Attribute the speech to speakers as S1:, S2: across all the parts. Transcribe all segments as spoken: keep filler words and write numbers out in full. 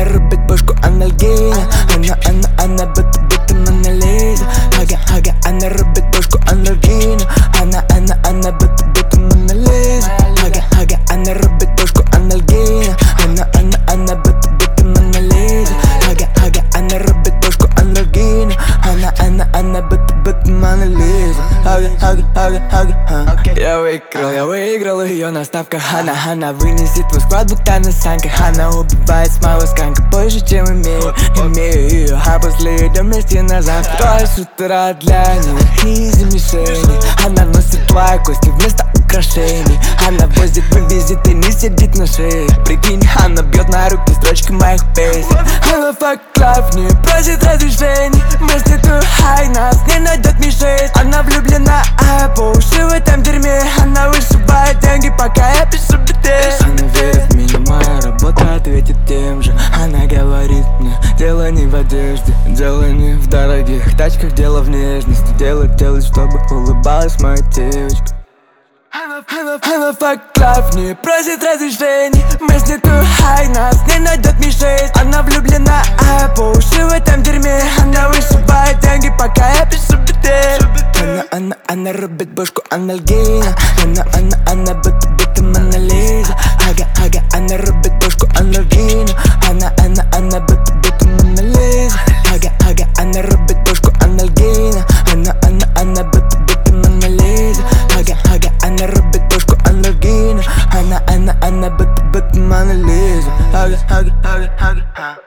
S1: она рубит башку анальгина. Она, она, она будто, будто Мона Лиза. Ага, ага, она рубит башку анальгина. Она, она, она будто, будто Мона Лиза. Ага, ага, она рубит башку анальгина. Она, она, она будто, будто Мона Лиза. Ага, ага, она рубит башку анальгина. Она, она, она будто, будто Мона Лиза. Ага, ага, ага, ага, ага. Я выиграл, я выиграл ее на ставках. Она, она вынесет твой склад, будто на санках. Она убивает с моего сканка больше, чем имею. Имею ее, а после идем вместе на завтрак. Трое с утра для нее из мишени. Она носит твои кости вместо украшений. Она возит, вывезет и не сидит на шее. Прикинь, она бьет на руки строчки моих песен. Она fuck life, не просит разрешений. Мы с ней too high, нас не найдет мишень. Она влюблена, а по уши в этом дерьме. Она вышибает деньги, пока я пишу биты. Она верит в меня, моя работа ответит тем же. Она говорит мне, дело не в одежде, дело не в дорогих тачках, дело в нежности. Дело делать, чтобы улыбалась моя девочка. Она, она, она fuck life, не просит разрешений. Мы с ней too high, нас не найдет мишень. Она влюблена, а по уши в этом дерьме. Она вышибает деньги, пока я пишу биты. Она, она, она рубит башку анальгина. Она, она, она будто, будто Мона Лиза. Ага, ага, она рубит башку анальгина. Она, она, она будто, будто Мона Лиза. Ага, ага, она рубит башку анальгина. Она, она, она будто, будто Мона Лиза. Ага, ага, она рубит башку анальгина. Она, она, она будто, будто Мона Лиза. Ага, ага, ага, ага, ага.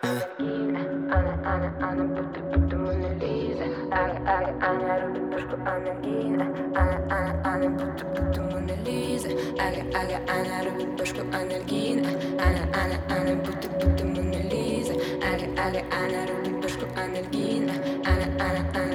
S2: Она, она будто, будто Мона Лиза. Ага, ага, она рубит башку анальгина. Она, она, она будто, будто Мона Лиза. Ага, ага, она рубит башку анальгина. Она, она, она будто, будто Мона Лиза. Ага, ага, она рубит башку анальгина. Она, она, она